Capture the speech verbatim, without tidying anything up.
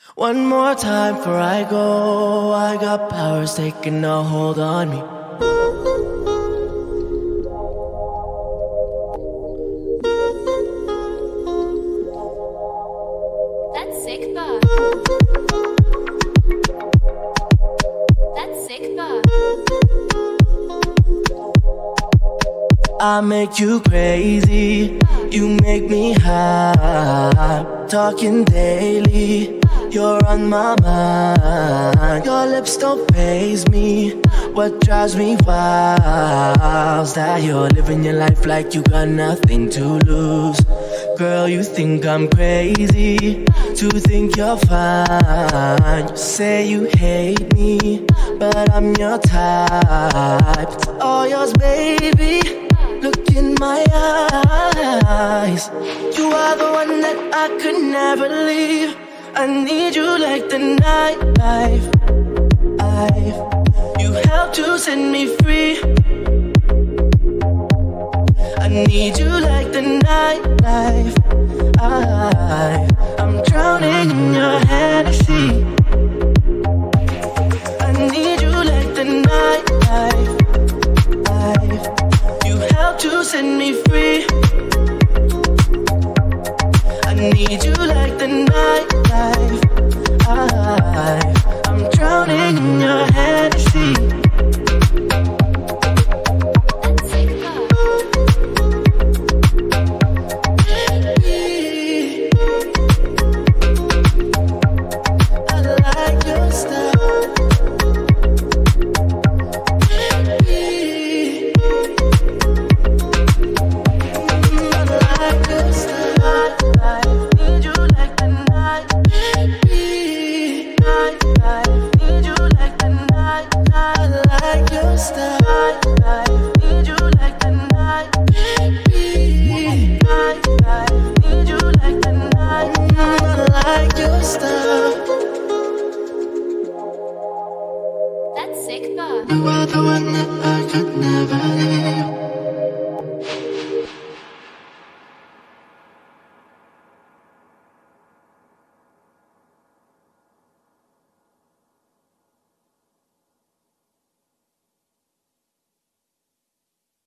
One more time before I go, I got powers taking a hold on me. That's sick, Bob. That's sick, Bob. I make you crazy, you make me high. Talking daily, you're on my mind. Your lips don't faze me. What drives me wild is that you're living your life like you got nothing to lose. Girl, you think I'm crazy to think you're fine. You say you hate me, but I'm your type. It's all yours, baby. Look in my eyes. You are the one that I could never leave. I need you like the nightlife. You help to set me free. I need you like the nightlife. I, I'm drowning in your Hennessy. I need you like the nightlife. You help to set me free. I need you like the nightlife. I, I'm drowning in your Hennessy. That's sick, Bob. You are the one that I could never leave.